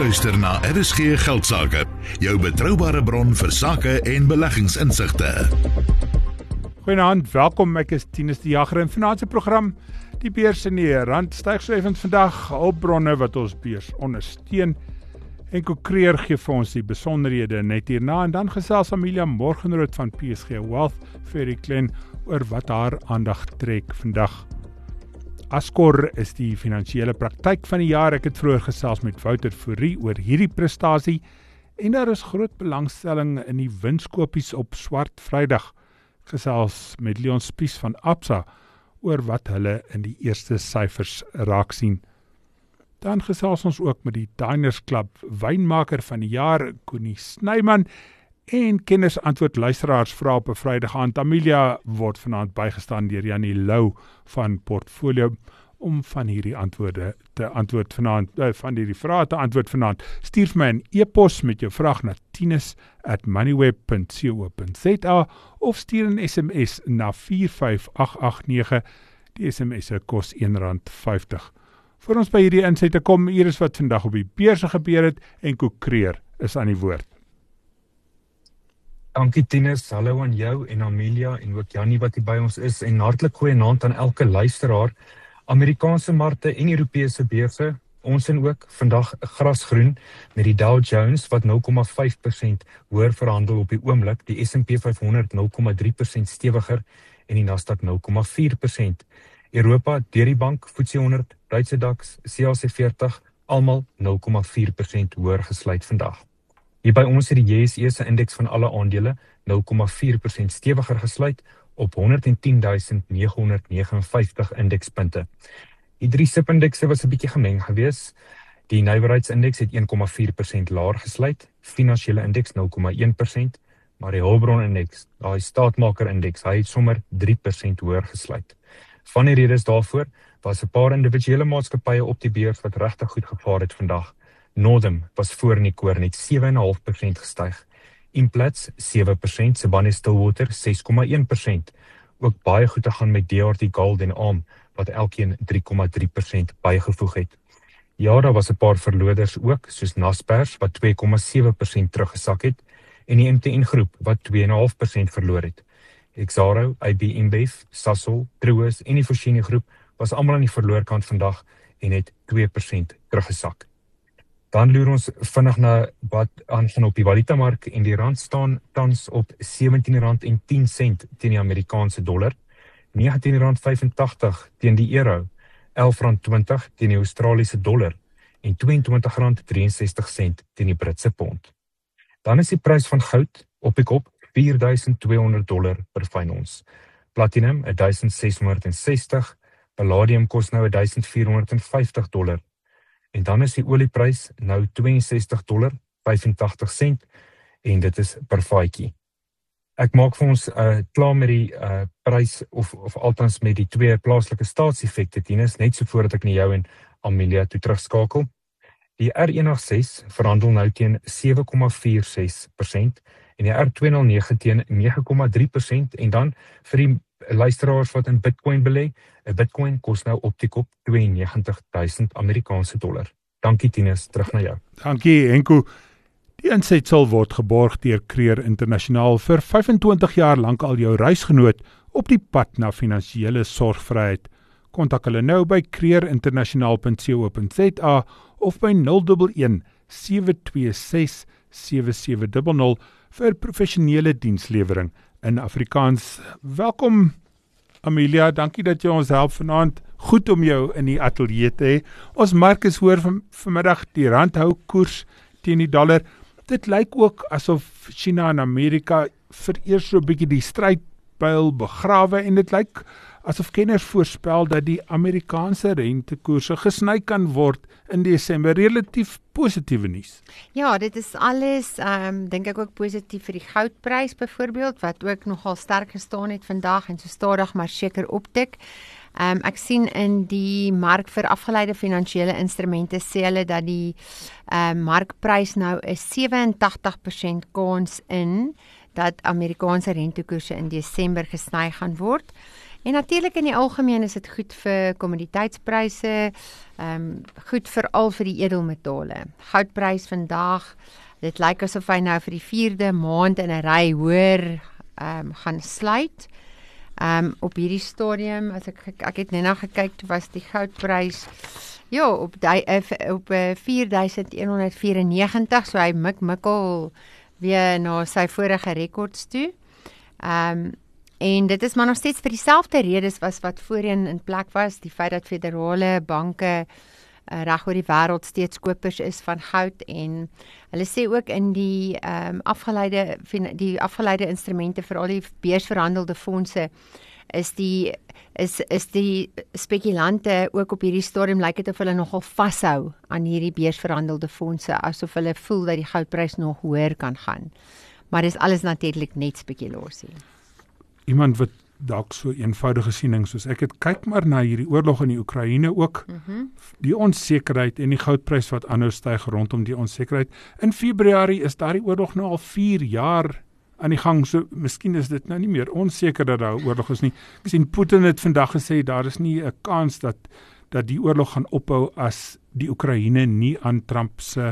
luister na RSG Geldsaake, jou betroubare bron vir sake en beleggingsinsigte. Goeienaand, welkom, ek is Tinus die Jager in vanaand se program. Die beurs in die rand styg so effens vandag, hulpbronne wat ons beurs ondersteun. Enko Creer gee vir ons die besonderhede net hierna en dan gesels Amelia Morgenrood van PSG Wealth vir die klein oor wat haar aandag trek vandag. Ascor is die finansiële praktyk van die jaar. Ek het vroeër gesels met Wouter Fourie oor hierdie prestasie en daar is groot belangstelling in die winskopies op Swart Vrydag. Gesels met Leon Spies van Absa oor wat hulle in die eerste syfers raak sien. Dan gesels ons ook met die Diners Club wynmaker van die jaar, Koenie Snyman, en kenners antwoord luisteraars vra op 'n Vrydag aand. Amelia word vanaand bygestaan deur Janie Lou van Portfolio om van hierdie antwoorde te antwoord vanaand, van hierdie vrae te antwoord vanaand. Stuur vir my 'n e-pos met jou vraag na tinus@moneyweb.co.za of stuur 'n SMS na 45889. Die SMS kos R1.50. Voor ons by hierdie insette kom, hier is wat vandag op die beurse gebeur het en Enko Creer is aan die woord. Dankie Tinus, hallo aan jou en Amelia en ook Jannie wat hier by ons is en hartlik goeienaand aan elke luisteraar. Amerikaanse markte en Europese beurse, ons en ook vandag grasgroen met die Dow Jones wat 0,5% hoër verhandel op die oomblik, die S&P 500 0,3% stewiger en die Nasdaq 0,4%. Europa, deur die bank, FTSE 100, Duitse DAX, CAC 40, almal 0,4% hoër gesluit vandag. Hier by ons het die JSE se indeks van alle aandele 0,4% stewiger gesluit op 110.959 indekspunte. Die 3 SIP-indekse was 'n bietjie gemeng geweest. Die nywerheidsindeks het 1,4% laer gesluit, finansiële indeks 0,1%, maar die hulpbronindeks, daai staatmakerindeks, hy het sommer 3% hoër gesluit. Van die redes daarvoor was 'n paar individuele maatskappye op die beurs wat regtig goed gevaar het vandag. Northam was voor in die koor net 7,5% gestyg. Implats 7%, Sibanye-Stillwater 6,1%. Ook baie goed te gaan met DRT Gold en ARM wat elkeen 3,3% bygevoeg het. Ja, daar was 'n paar verloders ook, soos Naspers wat 2,7% teruggesak het en die MTN groep wat 2,5% verloor het. Exxaro, IB InBev, Sasol, Truworths en die Foschini groep was almal aan die verloorkant vandag en het 2% teruggesak. Dan loer ons vinnig na wat aangaan op die valutamark en die rand staan tans op R17.10 teen die Amerikaanse dollar, R19.85 teen die euro, R11.20 teen die Australiese dollar en R22.63 teen die Britse pond. Dan is die prys van goud op die kop $4,200 per fyn ons. Platinum $1,660, palladium kos nou $1,450 en dan is die olieprys nou $62.85 en dit is per vatjie. Ek maak vir ons klaar met die prys of althans met die 2 plaaslike staatseffekte Tinus, net so voordat ek na jou en Amelia toe terugskakel. Die R186 verhandel nou teen 7,46% en die R209 teen 9,3% en dan vir die luisteraars wat in Bitcoin belê, 'n Bitcoin kos nou op die kop 92.000 Amerikaanse dollar. Dankie Tinus, terug na jou. Dankie Enko. Die inset sal word geborg deur Creer Internasionaal vir 25 jaar lank al jou reisgenoot op die pad na finansiële sorgvryheid. Kontak hulle nou by creerinternasionaal.co.za of by 011 726 7700 vir professionele dienslewering in Afrikaans. Welkom Amelia, dankie dat jy ons help vanaand. Goed om jou in die ateljee te hê. Ons Markus hoor vanmiddag die rand hou koers teen die dollar. Dit lyk ook asof China en Amerika vereers so 'n bietjie die strydpyl begrawe en dit lyk asof kenners voorspel dat die Amerikaanse rentekoerse gesny kan word in Desember. Relatief positiewe nuus. Ja, dit is alles, dink ek ook positief vir die goudprys byvoorbeeld, wat ook nogal sterk gestaan het vandag en so stadig maar seker optik. Ek sien in die mark vir afgeleide finansiële instrumente sê hulle dat die markprys nou 'n 87% kans in dat Amerikaanse rentekoerse in Desember gesny gaan word. En natuurlik in die algemeen is dit goed vir kommoditeitspryse, goed veral vir die edelmetale. Goudprys vandag, dit lyk asof hy nou vir die 4de maand in 'n ry hoër gaan sluit. Op hierdie stadium, as ek het net nou gekyk, toe was die goudprys op 4194, so hy mikkel weer na sy vorige rekords toe. En dit is maar nog steeds vir dieselfde redes wat voorheen in plek was, die feit dat federale banke reg oor die wêreld steeds kopers is van goud, en hulle sê ook in die afgeleide instrumente vir al die beursverhandelde fondse is die spekulante ook op hierdie stadium lyk dit of hulle nogal vashou aan hierdie beursverhandelde fondse, asof hulle voel dat die goudprys nog hoër kan gaan. Maar dis alles natuurlik net spekulasie. Iemand wat dalk so eenvoudige siening soos ek het, kyk maar na hierdie oorlog in die Oekraïne ook, die onsekerheid en die goudprys wat aanhou styg rondom die onsekerheid. In Februarie is daardie oorlog nou al 4 jaar aan die gang, so miskien is dit nou nie meer onseker dat daar 'n oorlog is nie. Ek sien Putin het vandag gesê, daar is nie 'n kans dat die oorlog gaan ophou as die Oekraïne nie aan Trump se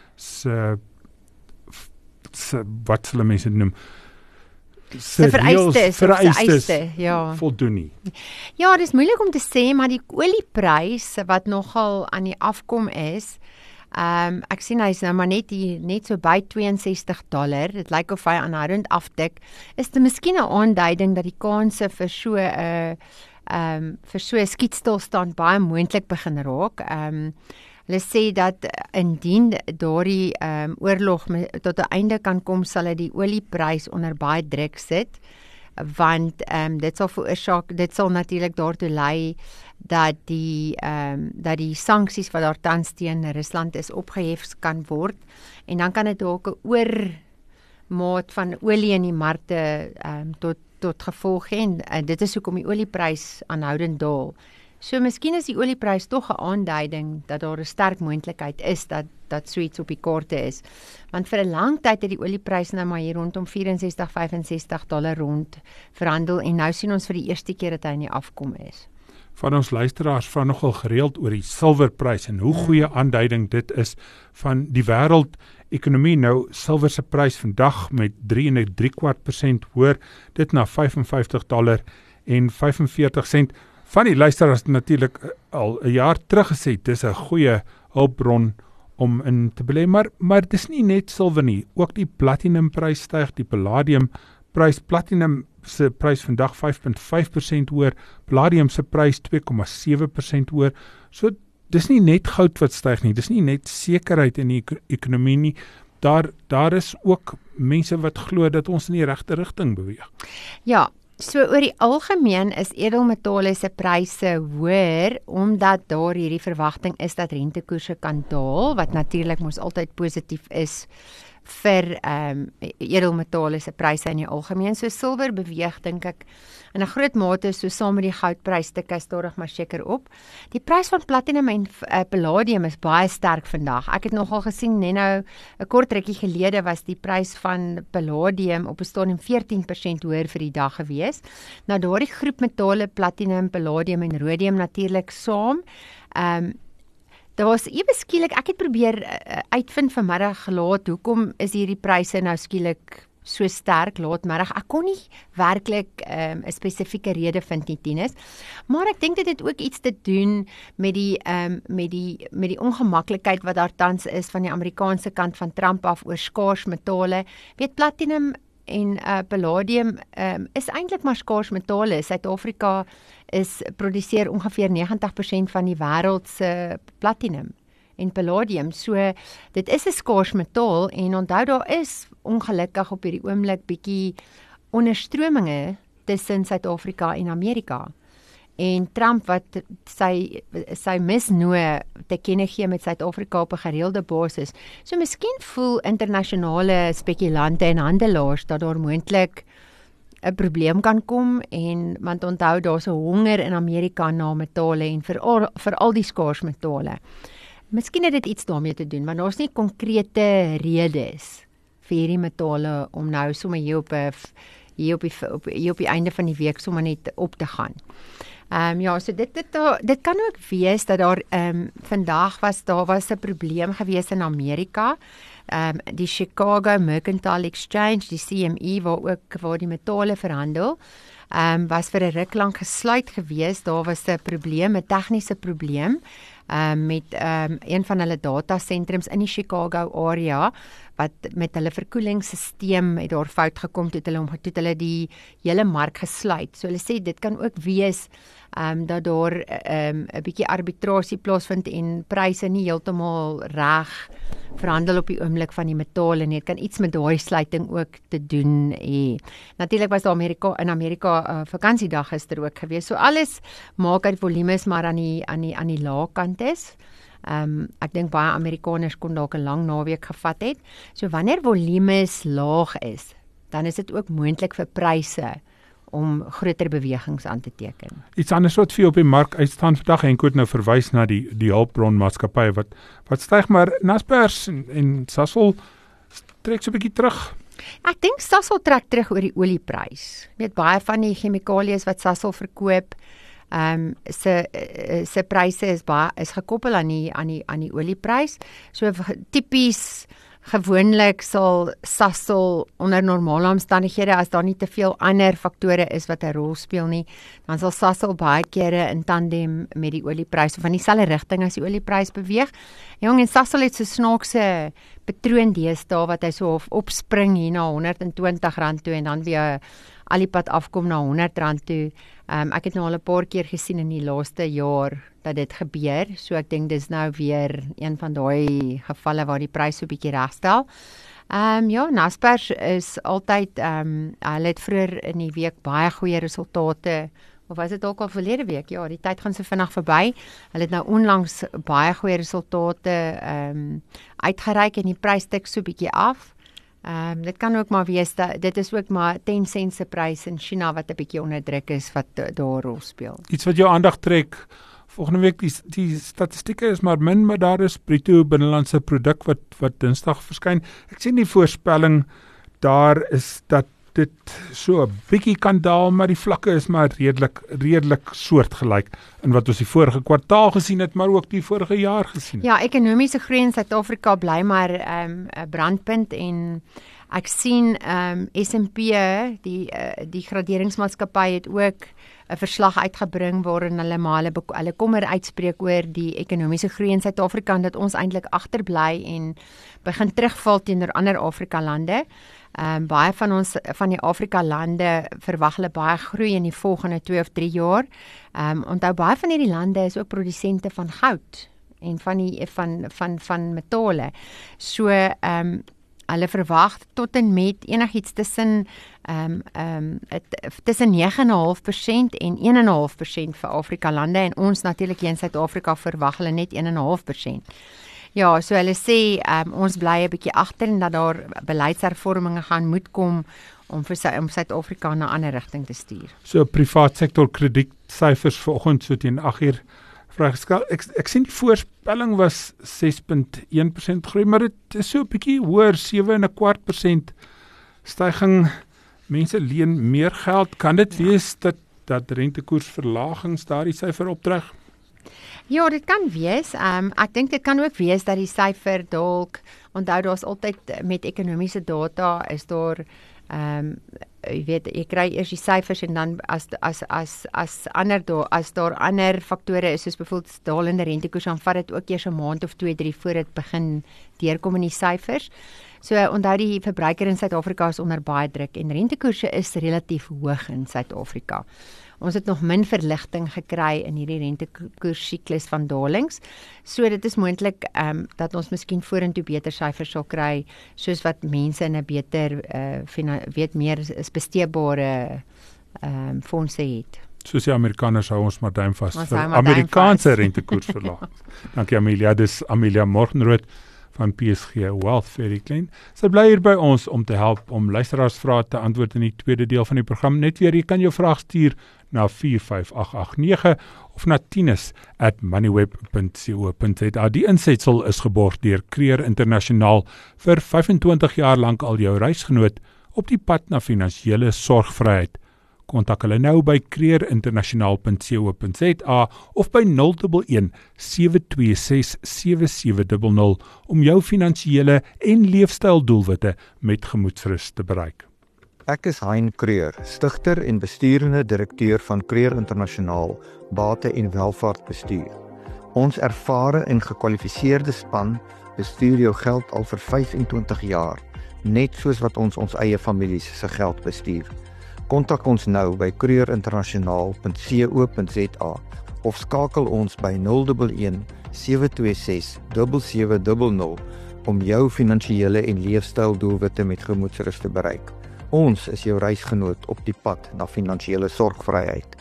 wat sal mense noem, se vereistes voldoen nie. Ja, dis moeilik om te sê, maar die olieprys wat nogal aan die afkom is, ek sien hy is nou maar net so by $62. Dit lyk of hy aanhoudend aftik. Is dit miskien 'n aanduiding dat die kanse vir so 'n skietstilstand baie moontlik begin raak. Hulle sê dat indien daardie oorlog tot 'n einde kan kom, sal dit die olieprys onder baie druk sit, want dit sal natuurlik daartoe lei dat die sanksies wat daar tans teen Rusland is opgehef kan word, en dan kan dit dalk 'n oormaat van olie in die markte tot gevolg hê, en dit is hoekom die olieprys aanhoudend daal. So miskien is die olieprys tog 'n aanduiding dat daar 'n sterk moontlikheid is dat so iets op die kaarte is. Want vir 'n lang tyd het die olieprys nou maar hier rondom $64-65 rond verhandel, en nou sien ons vir die eerste keer dat hy in die afkom is. Van ons luisteraars vra nogal gereeld oor die silwerprys en hoe goeie aanduiding dit is van die wêreldekonomie. Nou, silwer se prys vandag met 3,75% hoër, dit na $55.45. Van die luisteraars natuurlik al 'n jaar terug gesê, dis 'n goeie hulpbron om in te belê, maar dis nie net silwer nie, ook die platinumprys styg, die palladiumprys, platinum se prys vandag 5,5% hoër, palladium se prys 2,7% hoër. So dis nie net goud wat styg nie, dis nie net sekerheid in die ekonomie nie. Daar is ook mense wat glo dat ons in die regte rigting beweeg. Ja, so oor die algemeen is edelmetale se pryse hoër, omdat daar hierdie verwagting is dat rentekoerse kan daal, wat natuurlik mos altyd positief is vir edelmetale se pryse in die algemeen. So silwer beweeg, dink ek, in 'n groot mate so saam met die goudprys tik stadig maar seker op. Die prys van platinum en palladium is baie sterk vandag. Ek het nogal gesien, net nou 'n kort rukkie gelede was die prys van palladium op 'n stadium 14% hoër vir die dag gewees. Nou daardie groep metale, platinum, palladium en rhodium natuurlik saam. Daar was ewe skielik, ek het probeer uitvind vanmiddag laat, hoekom is hierdie pryse nou skielik so sterk laatmiddag. Ek kon nie werklik 'n spesifieke rede vind nie, Tinus, maar ek dink dit het ook iets te doen met die ongemaklikheid wat daar tans is van die Amerikaanse kant van Trump af oor skaars metale. Weet, platinum en palladium is eintlik maar skaars metale. Suid-Afrika produseer ongeveer 90% van die wêreld se platinum en palladium. So dit is 'n skaars metaal, en onthou daar is ongelukkig op hierdie oomblik bietjie onderstrominge tussen Suid-Afrika en Amerika. En Trump wat sy misnoë te kenne gee met Suid-Afrika op 'n gereelde basis. So miskien voel internasionale spekulante en handelaars dat daar moontlik 'n probleem kan kom, en want onthou daar's 'n honger in Amerika na metale en veral die skaars metale. Miskien het dit iets daarmee te doen, maar daar's nie konkrete redes vir hierdie metale om nou sommer hier op 'n hier op die einde van die week sommer net op te gaan. Ja, so dit kan ook wees dat daar vandag was 'n probleem gewees in Amerika. Die Chicago Mercantile Exchange, die CME waar die metale verhandel, was vir 'n ruk lank gesluit gewees. Daar was 'n probleem, 'n tegniese probleem met een van hulle datasentrums in die Chicago area wat met hulle verkoelingsstelsel het daar fout gekom toe hulle die hele mark gesluit. So hulle sê dit kan ook wees dat daar 'n bietjie arbitrasie plaasvind en pryse nie heeltemal reg verhandel op die oomblik van die metale nie. Dit kan iets met daai sluiting ook te doen hê. Natuurlik was daar in Amerika vakansiedag gister ook gewees. So alles maak dat volumes maar aan die lae kant is. Ek dink baie Amerikaners kon dalk 'n lang naweek gevat het. So wanneer volumes laag is, dan is dit ook moontlik vir pryse om groter bewegings aan te teken. Iets anders wat vir jou op die mark uitstaan vandag, en ek het nou verwys na die hulpbronmaatskappye wat styg, maar Naspers en Sasol trek so 'n bietjie terug. Ek dink Sasol trek terug oor die olieprys. Jy weet baie van die chemikalieë wat Sasol verkoop, se pryse is gekoppel aan die olieprys. So tipies gewoonlik sal Sasol onder normale omstandighede, as daar nie te veel ander faktore is wat 'n rol speel nie, dan sal Sasol baie kere in tandem met die olieprys of in dieselfde rigting as die olieprys beweeg. Jong, en Sasol het so snaakse patroon deesdae wat hy so opspring hier na R120 toe en dan weer al die pad afkom na R100 toe. Ek het nou al 'n paar keer gesien in die laaste jaar dat dit gebeur, so ek dink dis nou weer een van daai gevalle waar die prys so 'n bietjie regstel. Ja, Naspers is altyd, hulle het vroeër in die week baie goeie resultate, of was dit ook al verlede week? Ja, die tyd gaan so vinnig verby. Hulle het nou onlangs baie goeie resultate uitgereik en die prys tik so 'n bietjie af. Dit kan ook maar wees dat dit is ook maar 10 sent se prys in China wat 'n bietjie onder druk is wat daar rol speel. Iets wat jou aandag trek, volgende week die statistieke is maar min, maar daar is bruto binnelandse produk wat Dinsdag verskyn. Ek sien die voorspelling daar is dat dit so 'n bietjie kan daal, maar die vlakke is maar redelik soortgelyk in wat ons die vorige kwartaal gesien het, maar ook die vorige jaar gesien het. Ja, ekonomiese groei in Suid-Afrika bly maar 'n brandpunt en ek sien S&P, die graderingsmaatskappy het ook 'n verslag uitgebring waarin hulle kommer uitspreek oor die ekonomiese groei in Suid-Afrika en dat ons eintlik agterbly en begin terugval teenoor ander Afrika lande. Baie van die Afrika lande verwag hulle baie groei in die volgende 2 of 3 jaar. Onthou baie van hierdie lande is ook produsente van goud en van metale. So hulle verwag tot en met enigiets tussen 9,5% en 1,5% vir Afrika lande en ons natuurlik hier in Suid-Afrika verwag hulle net 1,5%. Ja, so hulle sê ons bly 'n bietjie agter en dat daar beleidshervorminge gaan moet kom om Suid-Afrika na 'n ander rigting te stuur. So privaat sektor kredietsyfers vanoggend so teen 8:00 vrygestel. Ek sien die voorspelling was 6,1% groei, maar dit is so 'n bietjie hoër, 7,25% stygings. Mense leen meer geld. Kan dit wees dat rentekoersverlagings daardie syfer optrek? Ja, dit kan wees. Ek dink dit kan ook wees dat die syfer dalk, onthou daar's altyd met ekonomiese data is daar jy weet, jy kry eers die syfers en dan as daar ander faktore is soos byvoorbeeld dalende rentekoers, dan vat dit ook eers 'n maand of 2, 3 voor dit begin deurkom in die syfers. So onthou die verbruiker in Suid-Afrika is onder baie druk en rentekoerse is relatief hoog in Suid-Afrika. Ons het nog min verligting gekry in hierdie rentekoersiklus van dalings. So dit is moontlik dat ons miskien vorentoe beter syfers sal kry, soos wat mense in 'n beter meer besteedbare fondse het. Soos die Amerikaners hou ons maar duim vas vir Amerikaanse rentekoersverlaging. Dankie Amelia, dis Amelia Morgenrood van PSG Wealth Very Clean. Sy bly hier by ons om te help om luisteraarsvrae te antwoord in die tweede deel van die program. Net weer, jy kan jou vraag stuur na 45889 of na tinus@moneyweb.co.za. Die insetsel is geborg deur Creer Internasionaal vir 25 jaar lank al jou reisgenoot op die pad na finansiële sorgvryheid. Kontak hulle nou by creerinternasionaal.co.za of by 011 726 7700 om jou finansiële en leefstyldoelwitte met gemoedsrus te bereik. Ek is Hein Kreur, stigter en besturende direkteur van Creer Internasionaal Bate en Welvaartbestuur. Ons ervare en gekwalifiseerde span bestuur jou geld al vir 25 jaar, net soos wat ons eie families se geld bestuur. Kontak ons nou by creerinternasionaal.co.za of skakel ons by 011 726 7700 om jou finansiële en leefstyldoelwitte met gemoedsrus te bereik. Ons is jou reisgenoot op die pad na finansiële sorgvryheid.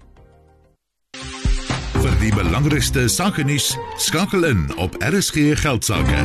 Vir die belangrikste sakenuus, skakel in op RSG Geldsaake.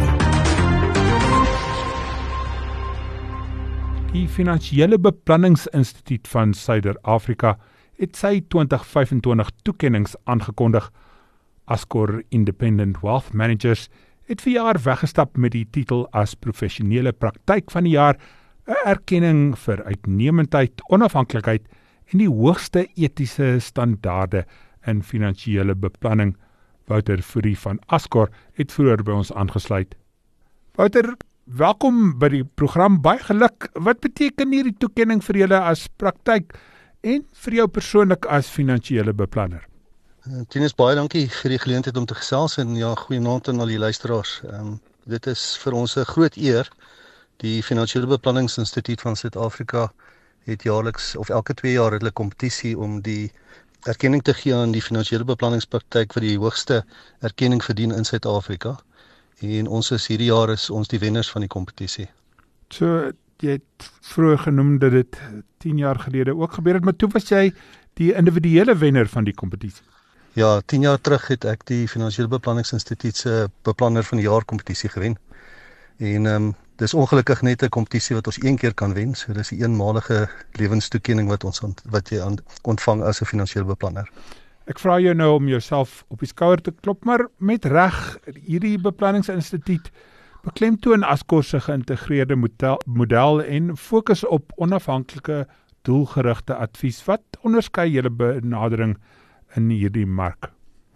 Die Finansiële Beplanningsinstituut van Suider-Afrika het sy 2025 toekennings aangekondig. Ascor Independent Wealth Managers het vir jaar weggestap met die titel as professionele praktyk van die jaar, 'n erkenning vir uitnemendheid, onafhanklikheid en die hoogste etiese standaarde in finansiële beplanning. Wouter Fourie van Ascor het vroeër by ons aangesluit. Wouter, welkom by die program, baie geluk. Wat beteken hierdie toekenning vir julle as praktyk en vir jou persoonlik as finansiële beplanner? Tinus, baie dankie vir die geleentheid om te gesels en ja, goeienaand aan al die luisteraars. Dit is vir ons 'n groot eer. Die Finansiële Beplanningsinstituut van Suid-Afrika het jaarliks of elke 2 jaar 'n kompetisie om die erkenning te gee aan die finansiële beplanningspraktyk vir die hoogste erkenning verdien in Suid-Afrika. En ons is hierdie jaar is ons die wenners van die kompetisie. So, jy het vroeër genoem dat dit 10 jaar gelede ook gebeur het, maar toe was jy die individuele wenner van die kompetisie. Ja, 10 jaar terug het ek die Finansiële Beplanningsinstituut se beplanner van die jaar kompetisie gewen. En dis ongelukkig net 'n kompetisie wat ons een keer kan wen, so dis 'n eenmalige lewenstoekenning wat jy ontvang as 'n finansiële beplanner. Ek vra jou nou om jouself op die skouer te klop, maar met reg, hierdie beplanningsinstituut beklemtoon Ascor se geïntegreerde model en fokus op onafhanklike doelgerigte advies. Wat onderskei julle benadering in hierdie mark?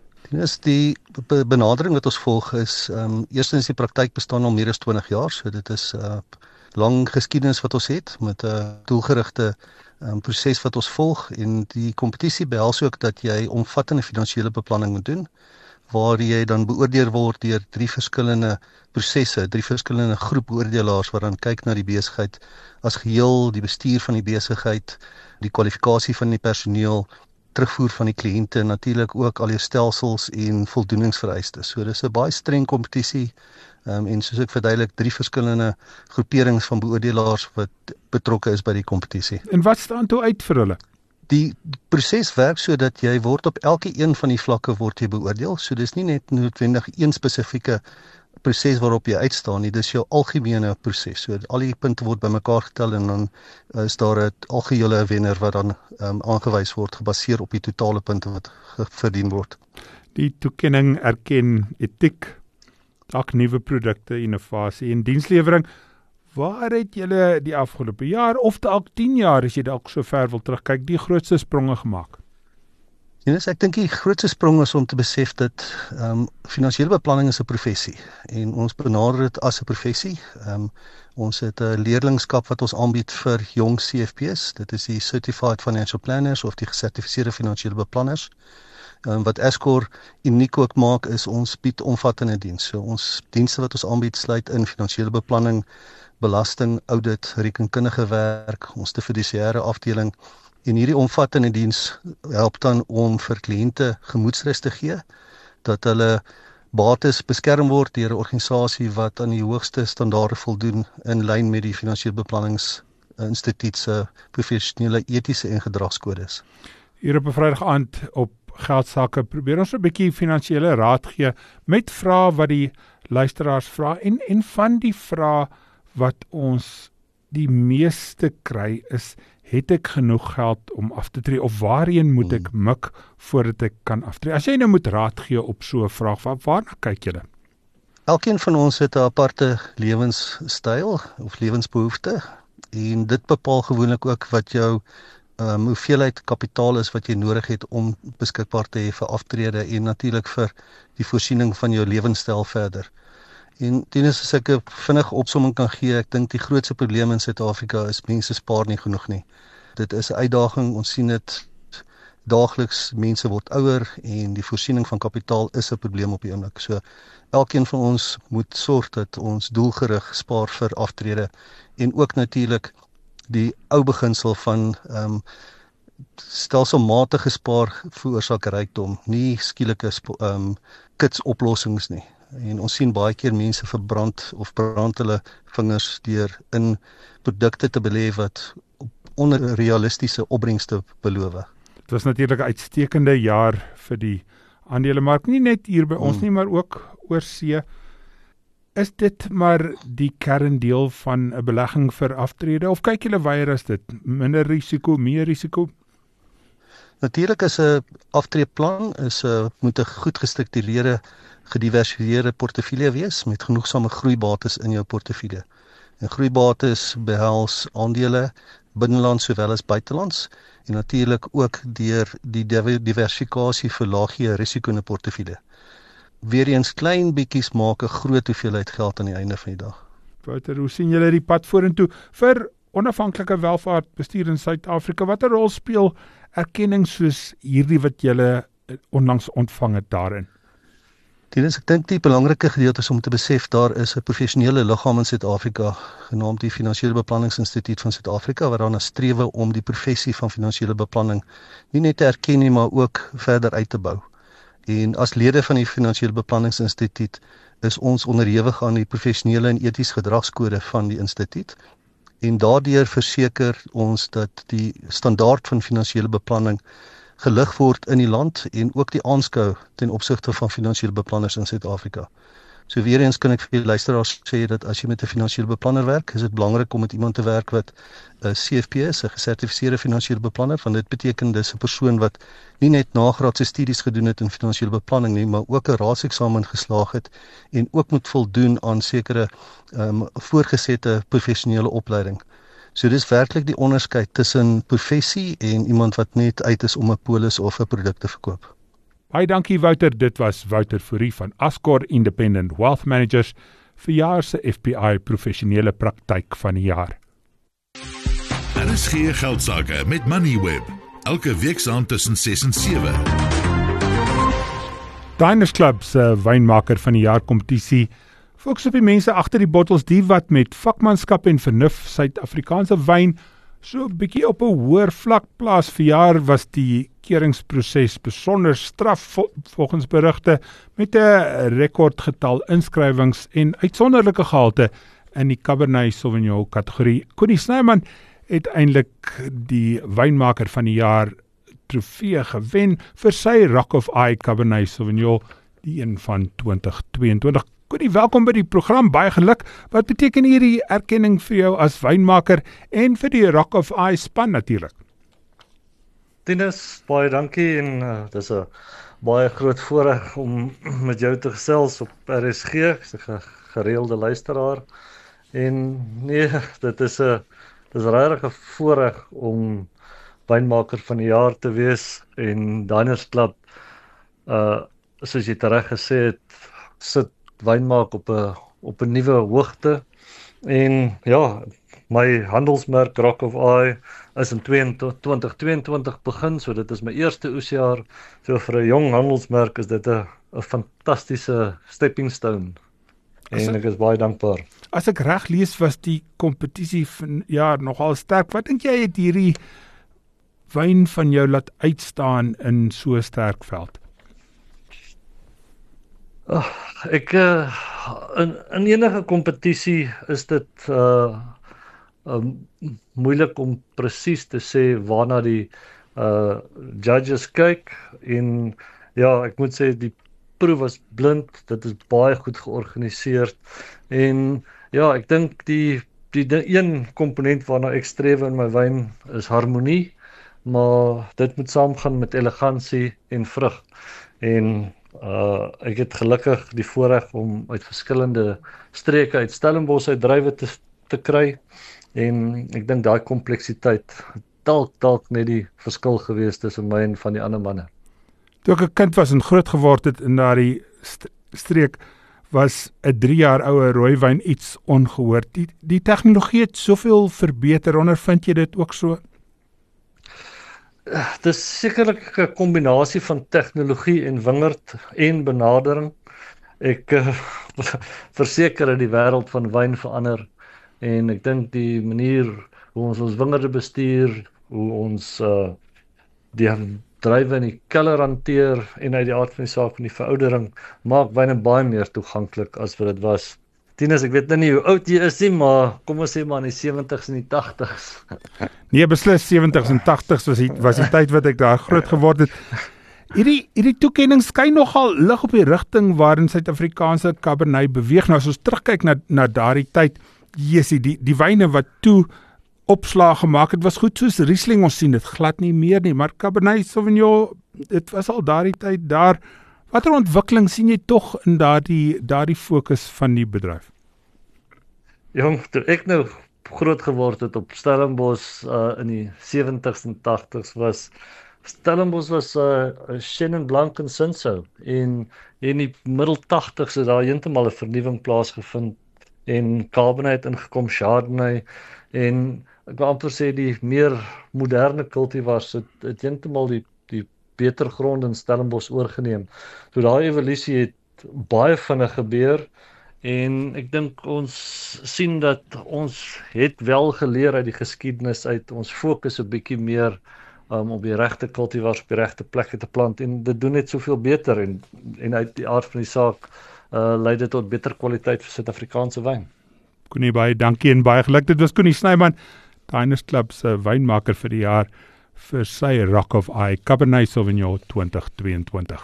Die benadering wat ons volg is, eerstens die praktyk bestaan al meer as 20 jaar, so dit is lang geskiedenis wat ons het, met 'n doelgerigte proses wat ons volg, en die kompetisie behels ook dat jy omvattende finansiële beplanning moet doen, waar jy dan beoordeel word deur 3 verskillende prosesse, 3 verskillende groep beoordelaars wat dan kyk na die besigheid as geheel, die bestuur van die besigheid, die kwalifikasie van die personeel, terugvoer van die kliënte, natuurlik ook al jou stelsels en voldoeningsvereistes. So dis 'n baie streng kompetisie, en soos ek verduidelik, 3 verskillende groeperings van beoordelaars wat betrokke is by die kompetisie. En wat staan toe uit vir hulle? Die proses werk so dat jy word op elke een van die vlakke word jy beoordeel, so dis nie net noodwendig een spesifieke proses waarop jy uitstaan nie, dis jou algemene proses. So al die punte word bymekaar getel en dan is daar 'n algehele wenner wat dan aangewys word gebaseer op die totale punte wat verdien word. Die toekenning erken etiek, dalk nuwe produkte, innovasie en dienslewering. Waar het julle die afgelope jaar of dalk 10 jaar, as jy dalk so ver wil terugkyk, die grootste spronge gemaak? Yes, ek dink die grootste sprong is om te besef dat finansiële beplanning is 'n professie en ons benader dit as 'n professie. Ons het 'n leerlingskap wat ons aanbied vir jong CFP's, dit is die Certified Financial Planners of die gesertifiseerde finansiële beplanners. Wat Ascor uniek ook maak is ons bied omvattende diens. So ons dienste wat ons aanbied sluit in finansiële beplanning, belasting, audit, rekenkundige werk, ons fiduciêre afdeling. En hierdie omvattende diens help dan om vir kliënte gemoedsrus te gee, dat hulle bates beskerm word deur 'n organisasie wat aan die hoogste standaarde voldoen in lyn met die Finansiële Beplanningsinstituut se professionele etiese en gedragskodes. Hier op 'n Vrydag aand op Geldsaake probeer ons 'n bietjie finansiële raad gee met vrae wat die luisteraars vra en van die vrae wat ons die meeste kry is: het ek genoeg geld om af te tree of waarheen moet ek mik voordat ek kan aftree? As jy nou moet raad gee op so 'n vraag, waarna kyk julle? Elkeen van ons het 'n aparte lewenstyl of lewensbehoefte en dit bepaal gewoonlik ook wat jou hoeveelheid kapitaal is wat jy nodig het om beskikbaar te hê vir aftrede en natuurlik vir die voorsiening van jou lewenstyl verder. En tenens as ek 'n vinnige opsomming kan gee, ek dink die grootste probleem in Suid-Afrika is mense spaar nie genoeg nie. Dit is 'n uitdaging, ons sien dit daagliks, mense word ouer en die voorsiening van kapitaal is 'n probleem op die oomblik. So elkeen van ons moet sorg dat ons doelgerig spaar vir aftrede en ook natuurlik die ou beginsel van stelselmatige spaar veroorsaak rykdom, nie skielike kitsoplossings nie. En ons sien baie keer mense brand hulle vingers deur in produkte te belê wat onrealistiese opbrengste beloof. Dit was natuurlik 'n uitstekende jaar vir die aandelemark, nie net hier by ons nie, maar ook oor see. Is dit maar die kerndeel van 'n belegging vir aftrede of kyk julle weier as dit minder risiko, meer risiko? Natuurlik is 'n aftreeplan moet 'n goed gestruktureerde, gediversifieerde portefeulje wees met genoegsame groeibates in jou portefeulje. En groeibates behels aandele binnelands sowel as buitelands en natuurlik ook deur die diversifikasie verlaag jy risiko in 'n portefeulje. Weereens klein bietjies maak 'n groot hoeveelheid geld aan die einde van die dag. Wouter, hoe sien julle die pad vorentoe vir onafhanklike welvaartbestuur in Suid-Afrika? Watter rol speel erkenning soos hierdie wat julle onlangs ontvang het daarin? Ek dink die belangrike gedeelte is om te besef daar is 'n professionele liggaam in Suid-Afrika genaamd die Finansiële Beplanningsinstituut van Suid-Afrika wat daarna strewe om die professie van finansiële beplanning nie net te erken nie, maar ook verder uit te bou. En as lede van die Finansiële Beplanningsinstituut is ons onderhewig aan die professionele en etiese gedragskode van die instituut. En daardeur verseker ons dat die standaard van finansiële beplanning gelig word in die land en ook die aanskou ten opsigte van finansiële beplanners in Suid-Afrika. So weer eens kan ek vir die luisteraars sê dat as jy met 'n finansiële beplanner werk, is dit belangrik om met iemand te werk wat 'n CFP is, 'n gesertifiseerde finansiële beplanner, want dit beteken dis 'n persoon wat nie net nagraadse studies gedoen het in finansiële beplanning nie, maar ook 'n raadseksamen geslaag het en ook moet voldoen aan sekere voorgesette professionele opleiding. So dis werklik die onderskeid tussen professie en iemand wat net uit is om 'n polis of 'n produk te verkoop. Baie dankie Wouter, dit was Wouter Fourie van Ascor Independent Wealth Managers vir jaar se FPI professionele praktyk van die jaar. Daar is geen geldsaake met Moneyweb, elke week saam tussen 6 en 7. Diners Club se wynmaker van die jaar kompetisie fokus op die mense agter die bottels, die wat met vakmanskap en vernuf Suid-Afrikaanse wyn so 'n bietjie op 'n hoër vlak plaas. Vir jaar was die keuringsproses besonder straf volgens berigte met 'n rekordgetal inskrywings en uitsonderlike gehalte in die Cabernet Sauvignon kategorie. Connie Snyman het eintlik die wynmaker van die jaar trofee gewen vir sy Rock of Eye Cabernet Sauvignon, die een van 2022. Connie, welkom by die program, baie geluk. Wat beteken hierdie erkenning vir jou as wynmaker en vir die Rock of Eye span natuurlik? Tinus, baie dankie en dis 'n baie groot voorreg om met jou te gesels op RSG. Ek's 'n gereelde luisteraar en nee, dit is regtig 'n voorreg om wynmaker van die jaar te wees en Diners Club, soos jy reg gesê het, sit wynmaak op 'n nuwe hoogte en ja, my handelsmerk Rock of Eye is in 2022 begin, so dit is my eerste oesjaar, so vir 'n jong handelsmerk is dit 'n fantastiese stepping stone en ek is baie dankbaar. As ek reg lees, was die kompetisie van jaar nogal sterk. Wat dink jy het hierdie wyn van jou laat uitstaan in so 'n sterk veld? Ek in enige kompetisie is dit moeilik om presies te sê waarna die judges kyk en ja, ek moet sê die proef was blind, dit is baie goed georganiseer en ja, ek dink die een komponent waarna ek streef in my wyn is harmonie, maar dit moet saamgaan met elegansie en vrug en ek het gelukkig die voorreg om uit verskillende streke uit Stellenbosch uit druiwe te kry En ek dink daai kompleksiteit dalk net die verskil gewees tussen my en van die ander manne. Toe ek 'n kind was en groot geword het in daardie streek, was 'n 3 jaar oue rooiwyn iets ongehoord. Die tegnologie het soveel verbeter, ondervind jy dit ook so? Dit is sekerlik 'n kombinasie van tegnologie en wingerd en benadering. Ek verseker dat die wêreld van wyn verander en ek dink die manier hoe ons wingerde bestuur, hoe ons die druiwe in die keller hanteer en uit die aard van die saak van die veroudering maak wyn baie meer toeganklik as wat dit was. Tinus, ek weet nou nie hoe oud jy is nie, maar kom ons sê maar in die 70s en die 80s. Nee, beslis 70s en 80s was die tyd wat ek daar groot geword het. Hierdie toekenning skyn nogal lig op die rigting waarin Suid-Afrikaanse Cabernet beweeg. Nou as ons terugkyk na daardie tyd, die wyne wat toe opslae gemaak het, was goed soos Riesling, ons sien dit glad nie meer nie, maar Cabernet Sauvignon, dit was al daardie tyd daar. Watter ontwikkeling sien jy tog in daardie fokus van die bedryf? Jong, toe ek nou groot geword het op Stellenbosch in die 70s en 80s was Stellenbosch was Chenin Blanc en Cinsault en in die middel 80s het daar heeltemal 'n vernuwing plaasgevind en Cabernet ingekom, Chardonnay en ek wil amper sê die meer moderne cultivars het heeltemal die beter grond in Stellenbosch oorgeneem. So daai evolusie het baie vinnig gebeur en ek dink ons sien dat ons het wel geleer uit die geskiedenis uit, ons fokus 'n bietjie meer op die regte cultivars op die regte plekke te plant en dit doen net soveel beter en uit die aard van die saak lei dit tot beter kwaliteit vir Suid-Afrikaanse wyn. Koenie, baie dankie en baie geluk. Dit was Koenie Snyman, Diners Club se wynmaker vir die jaar vir sy Rock of Eye Cabernet Sauvignon 2022.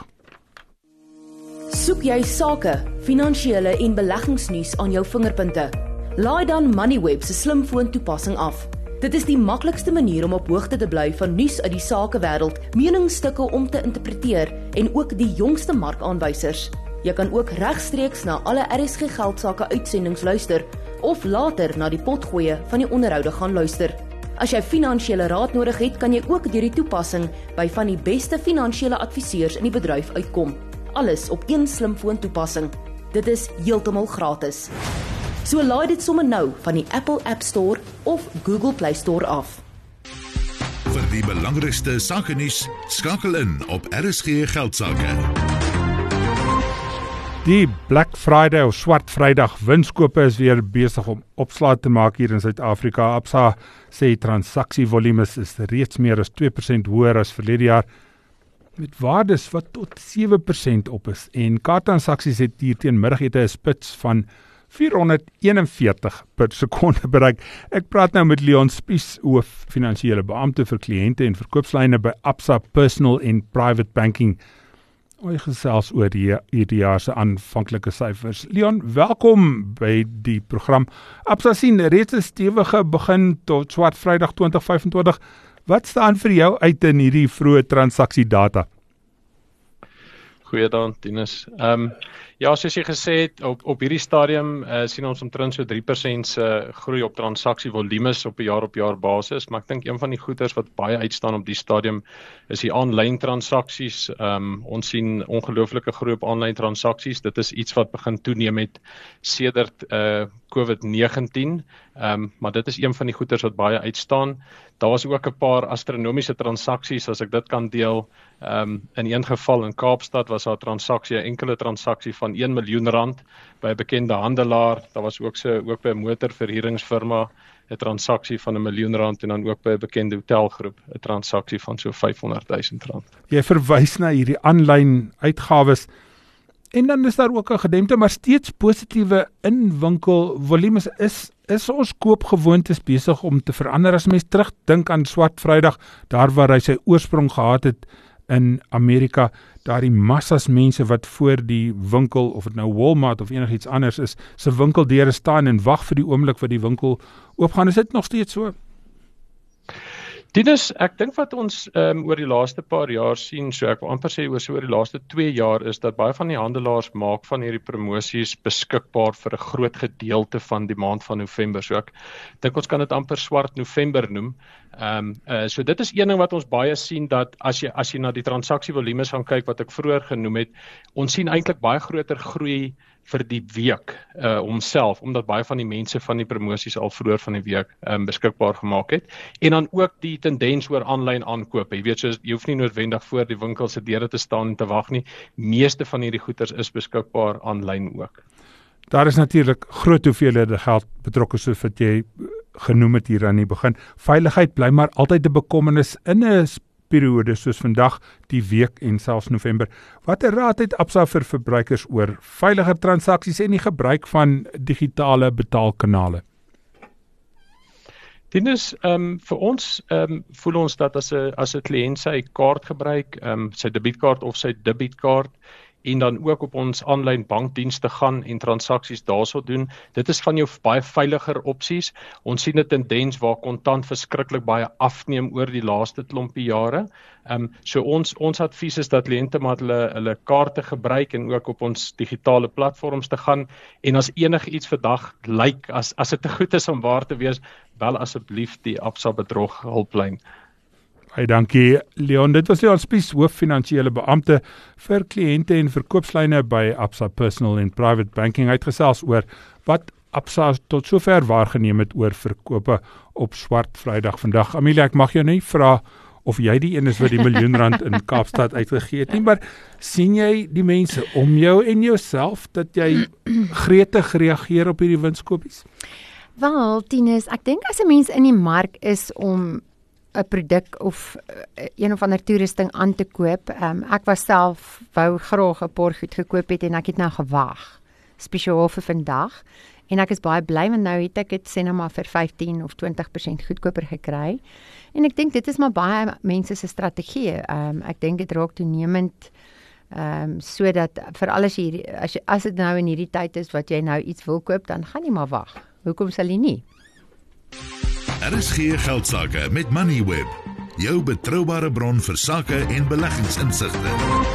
Soek jy sake, finansiële en beleggingsnuus aan jou vingerpunte? Laai dan Moneyweb se slimfoon toepassing af. Dit is die maklikste manier om op hoogte te bly van nuus uit die sakewêreld, meningsstukke om te interpreteer en ook die jongste markaanwysers. Jy kan ook regstreeks na alle RSG Geldsaake uitsendings luister of later na die potgoeie van die onderhoude gaan luister. As jy finansiële raad nodig het, kan jy ook deur die toepassing by van die beste finansiële adviseurs in die bedryf uitkom. Alles op een slimfoon toepassing. Dit is heeltemal gratis. So laai dit sommer nou van die Apple App Store of Google Play Store af. Vir die belangrikste sakenuus, skakel in op RSG Geldsaake. Die Black Friday of Swart Vrydag winskope is weer besig om opslae te maak hier in Suid-Afrika. Absa sê transaksievolume is reeds meer as 2% hoër as verlede jaar, met waardes wat tot 7% op is. En kaarttransaksies het hier teen middagete 'n spits van 441 per sekonde bereik. Ek praat nou met Leon Spies, hoof finansiële beampte vir kliënte en verkoopslyne by Absa Personal en Private Banking. Ons gesels oor hierdie jaar se aanvanklike syfers. Leon, welkom by die program. Absa sien reeds 'n stewige begin tot Swart Vrydag 2025. Wat staan vir jou uit in hierdie vroeë transaksiedata? Goeiedag, Tinus. Ja, soos jy gesê het, op hierdie stadium sien ons omtrent so 3% se groei op transaksievolumes op 'n jaar-op-jaar basis, maar ek dink een van die goeders wat baie uitstaan op die stadium is die aanlyn transaksies. Ons sien ongelooflike groei op aanlyn transaksies. Dit is iets wat begin toeneem het sedert COVID-19, maar dit is een van die goeders wat baie uitstaan. Daar was ook 'n paar astronomiese transaksies, as ek dit kan deel. In een geval in Kaapstad was daar 'n enkele transaksie van R1 miljoen by 'n bekende handelaar. Daar was ook by 'n motorverhuuringsfirma 'n transaksie van R1 miljoen en dan ook by 'n bekende hotelgroep 'n transaksie van so R500,000. Jy verwys na hierdie aanlyn uitgawes. En dan is daar ook 'n gedempte, maar steeds positiewe inwinkelvolumes. Is ons koopgewoontes besig om te verander as mens terugdink aan Swart Vrydag, daar waar hy sy oorsprong gehad het in Amerika, daar die massas mense wat voor die winkel, of dit nou Walmart of enigiets anders is, se winkeldeure staan en wag vir die oomblik wat die winkel oopgaan. Is dit nog steeds so? Tinus, ek dink wat ons oor die laaste paar jaar sien, so ek wil amper sê oor die laaste 2 jaar, is dat baie van die handelaars maak van hierdie promosies beskikbaar vir 'n groot gedeelte van die maand van November. So ek dink ons kan dit amper swart November noem. So dit is een ding wat ons baie sien, dat as jy na die transaksievolumes gaan kyk wat ek vroeër genoem het, ons sien eintlik baie groter groei vir die week homself, omdat baie van die mense van die promosies al vroeër van die week beskikbaar gemaak het. En dan ook die tendens oor aanlyn aankope. Jy weet, so jy hoef nie noodwendig voor die winkel se deure te staan en te wag nie. Meeste van hierdie goederes is beskikbaar aanlyn ook. Daar is natuurlik groot hoeveelhede geld betrokke, soos wat jy genoem het hier aan die begin. Veiligheid bly maar altyd 'n bekommernis in 'n periode soos vandag, die week en selfs November. Watter raad het Absa vir verbruikers oor veiliger transaksies en die gebruik van digitale betaalkanale? Tinus, vir ons voel ons dat as 'n kliënt sy kaart gebruik, sy debietkaart of sy debietkaart, en dan ook op ons aanlyn bankdienste gaan en transaksies daarso doen. Dit is van jou baie veiliger opsies. Ons sien 'n tendens waar kontant verskriklik baie afneem oor die laaste klompie jare. So ons advies is dat kliënte maar hulle kaarte gebruik en ook op ons digitale platforms te gaan. En as enigiets vandag lyk, as dit te goed is om waar te wees, bel asseblief die Absa bedrog hulplyn. Hey, dankie Leon, dit was Leon Spies, hoof finansiële beampte vir kliënte en verkoopslyne by Absa Personal and Private Banking, uitgesels oor wat Absa tot sover waargeneem het oor verkope op Swart Vrydag vandag. Amelia, ek mag jou nie vra of jy die een is wat die R1 miljoen in Kaapstad uitgegee het nie, maar sien jy die mense om jou en jouself dat jy gretig reageer op hierdie winskopies? Wel, Tinus, ek dink as 'n mens in die mark is om 'n produk of een of ander toerusting aan te koop. Ek was self wou graag 'n paar goed gekoop het en ek het nou gewag, spesiaal vir vandag. En ek is baie bly want nou het ek dit sê nou maar vir 15 of 20% goedkoper gekry. En ek dink dit is maar baie mense se strategie. Ek dink dit raak toenemend sodat vir alles hier as dit nou in hierdie tyd is wat jy nou iets wil koop, dan gaan jy maar wag. Hoekom sal jy nie? RSG Geldsaake met Moneyweb, jou betroubare bron vir sake en beleggingsinsigte.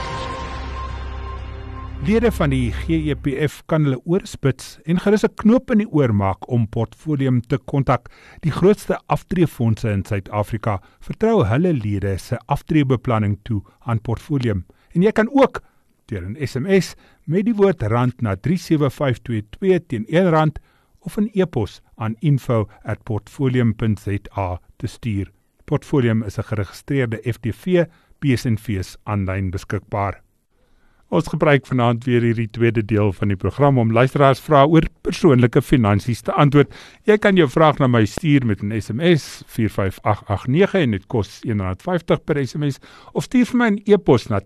Lede van die GEPF kan hulle oorspits en gerus 'n knoop in die oor maak om Portfolium te kontak. Die grootste aftreefondse in Suid-Afrika vertrou hulle lede se aftreebeplanning toe aan Portfolium. En jy kan ook deur 'n SMS met die woord rand na 37522 teen R1 of 'n e-pos aan info@portfolium.za te stuur. Portfolium is 'n geregistreerde FTV, BSNV's aanlyn beskikbaar. Ons gebruik vanaand weer hierdie tweede deel van die program om luisteraars vrae oor persoonlike finansies te antwoord. Jy kan jou vraag na my stuur met 'n SMS 45889 en dit kos R1.50 per SMS, of stuur vir my 'n e-pos na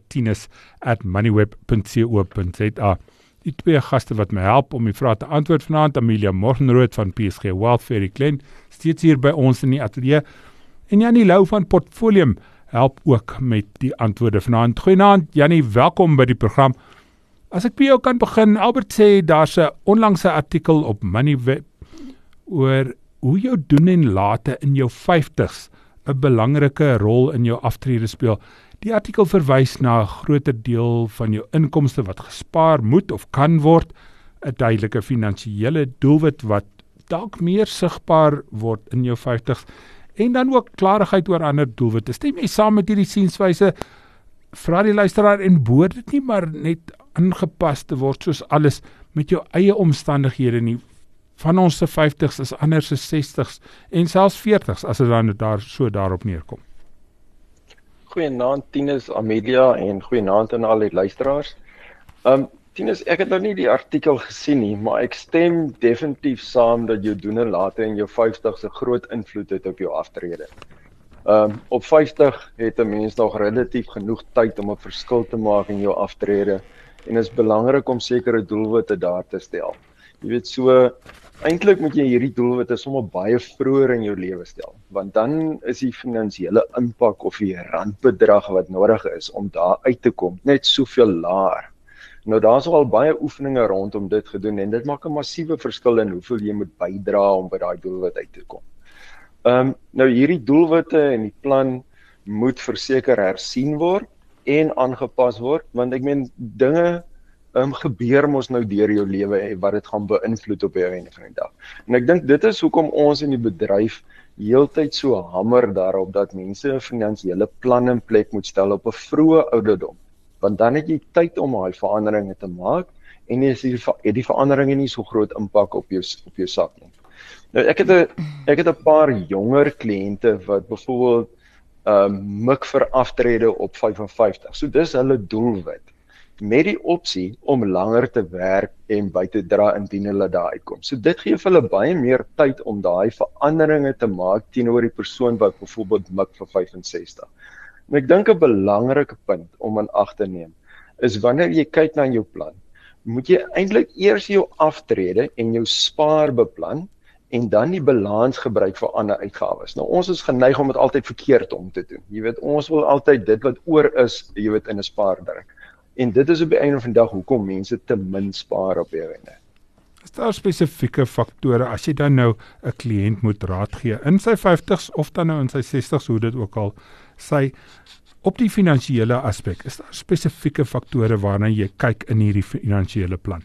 tinus@moneyweb.co.za. Die twee gaste wat my help om die vrae te antwoord vanaand, Amelia Morgenrood van PSG Wealth Ferry Glen, steeds hier by ons in die ateljee, en Janie Lou van Portfolium help ook met die antwoorde vanaand. Goeienaand Janie, welkom by die program. As ek by jou kan begin, Albert sê daar's 'n onlangse artikel op Moneyweb oor hoe jou doen en late in jou 50s 'n belangrike rol in jou aftrede speel. Die artikel verwys na 'n groter deel van jou inkomste wat gespaar moet of kan word, 'n duidelike finansiële doelwit wat dalk meer sigbaar word in jou 50s, en dan ook klarigheid oor ander doelwitte. Stem jy saam met hierdie sienswyse? Vra die luisteraar en behoort dit nie maar net aangepas te word soos alles met jou eie omstandighede nie. Van ons se 50s is ander se 60s en selfs 40s as dit dan daarop neerkom. Goeienaand Tinus, Amelia en goeienaand aan al die luisteraars. Tinus, ek het nou nie die artikel gesien nie, maar ek stem definitief saam dat jou doen en late in jou 50s 'n groot invloed het op jou aftrede. Op 50 het 'n mens nog relatief genoeg tyd om 'n verskil te maak in jou aftrede en is belangrik om sekere doelwitte daar te stel. Jy weet, so eintlik moet jy hierdie doelwitte sommer baie vroeër in jou lewe stel, want dan is die finansiële impak of die randbedrag wat nodig is om daar uit te kom net soveel laer. Nou daar's al baie oefeninge rondom dit gedoen en dit maak 'n massiewe verskil in hoeveel jy moet bydra om by daai doelwit uit te kom. Nou hierdie doelwitte en die plan moet verseker hersien word en aangepas word, want ek meen dinge gebeur mos nou deur jou lewe wat dit gaan beïnvloed op die einde van die dag. En ek dink dit is hoekom ons in die bedryf heeltyd so hamer daarop dat mense 'n finansiële plan in plek moet stel op 'n vroeë ouderdom, want dan het jy tyd om daai veranderinge te maak en het die veranderinge nie so groot impak op jou sak nie. Nou ek het 'n paar jonger kliënte wat byvoorbeeld mik vir aftrede op 55. So dis hulle doelwit, met die opsie om langer te werk en by te dra indien hulle daar uitkom. So dit gee vir hulle baie meer tyd om daai veranderinge te maak teenoor die persoon wat byvoorbeeld mik vir 65. En ek dink 'n belangrike punt om in ag te neem is wanneer jy kyk na jou plan, moet jy eintlik eers jou aftrede en jou spaar beplan en dan die balans gebruik vir ander uitgawes. Nou ons is geneig om dit altyd verkeerd om te doen. Jy weet, ons wil altyd dit wat oor is, jy weet, in 'n spaar druk. En dit is op die einde van die dag hoekom mense te min spaar op die einde. Is daar spesifieke faktore as jy dan nou 'n kliënt moet raad gee in sy 50s of dan nou in sy 60s, hoe dit ook al sy op die finansiële aspek, is daar spesifieke faktore waarna jy kyk in hierdie finansiële plan?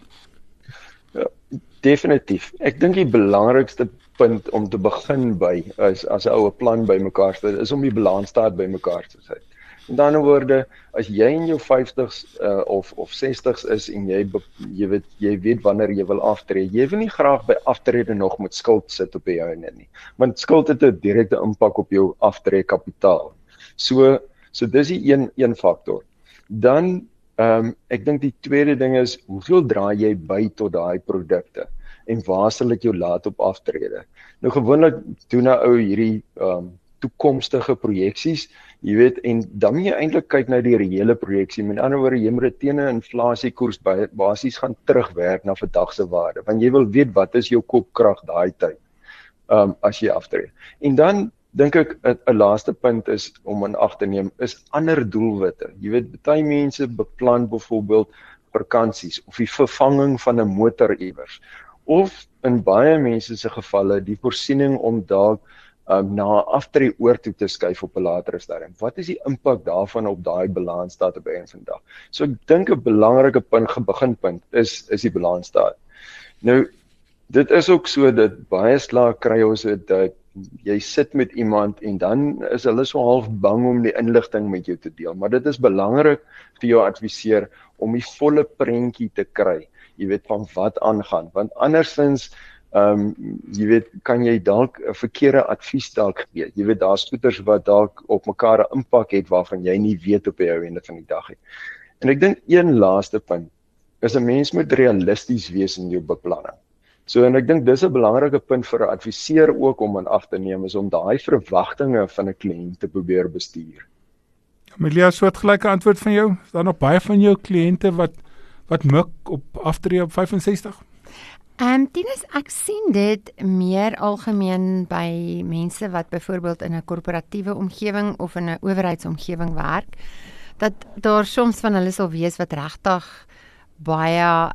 Ja, definitief. Ek dink die belangrikste punt om te begin by as 'n oue plan bymekaar sit is om die balansstaat bymekaar te sit. Met ander woorde, as jy in jou 50s of 60s is en jy weet wanneer jy wil aftree, jy wil nie graag by aftrede nog met skuld sit op jou einde nie, want skuld het 'n direkte impak op jou aftree kapitaal. So dis die een faktor. Dan ek dink die tweede ding is hoeveel dra jy by tot daai produkte en waar sal dit jou laat op aftrede. Nou gewoonlik doen ou hierdie toekomstige projeksies, jy weet, en dan moet jy eintlik kyk na die reële projeksie. Met ander woorde, jy moet dit teen 'n inflasiekoers basies gaan terugwerk na vandag se waarde, want jy wil weet wat is jou koopkrag daai tyd as jy aftree. En dan dink ek 'n laaste punt is om in ag te neem is ander doelwitte. Jy weet, baie mense beplan byvoorbeeld vakansies of die vervanging van 'n motor iewers, of in baie mense se gevalle die voorsiening om dalk na aftree oor toe te skuif op 'n latere stadium. Wat is die impak daarvan op daai balansstaat op 'n einde van die dag? So ek dink 'n belangrike beginpunt is die balansstaat. Nou dit is ook so dat baie slae kry ons dat jy sit met iemand en dan is hulle so half bang om die inligting met jou te deel, maar dit is belangrik vir jou adviseer om die volle prentjie te kry, jy weet, van wat aangaan, want andersins jy weet, kan jy dalk 'n verkeerde advies dalk gee. Jy weet, daar's goeters wat dalk op mekaar 'n impak het waarvan jy nie weet op die einde van die dag nie. En ek dink een laaste punt is 'n mens moet realisties wees in jou beplanning. So en ek dink dis 'n belangrike punt vir 'n adviseur ook om in ag te neem, is om daai verwagtinge van 'n kliënt te probeer bestuur. Amelia, soortgelyke antwoord van jou? Is daar nog baie van jou kliënte wat mik op aftree op 65? Tinus, ek sien dit meer algemeen by mense wat byvoorbeeld in 'n korporatiewe omgewing of in 'n owerheidsomgewing werk, dat daar soms van hulle sal wees wat regtig baie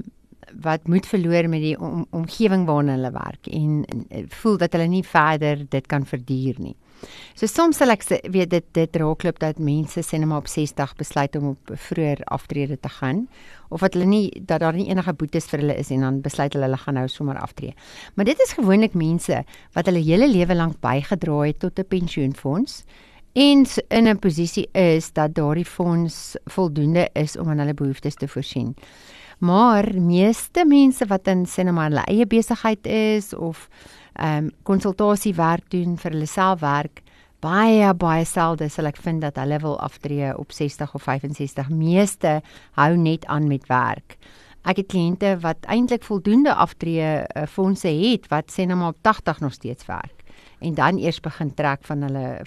wat moet verloor met die omgewing waarin hulle werk en voel dat hulle nie verder dit kan verduur nie. So soms sal ek weet dit raakloop dat mense sê net maar op 60 besluit om op vroeër aftrede te gaan, of dat daar nie enige boetes vir hulle is en dan besluit hulle gaan nou sommer aftree. Maar dit is gewoonlik mense wat hulle hele lewe lank bygedra het tot 'n pensioenfonds en in 'n posisie is dat daardie fonds voldoende is om aan hulle behoeftes te voorsien. Maar meeste mense wat in sê nou maar hulle eie besigheid is of konsultasiewerk doen vir hulle self werk, baie selde sal ek vind dat hulle wil aftree op 60 of 65. Meeste hou net aan met werk. Ek het kliënte wat eintlik voldoende aftree fondse het wat sê nou maar op 80 nog steeds werk en dan eers begin trek van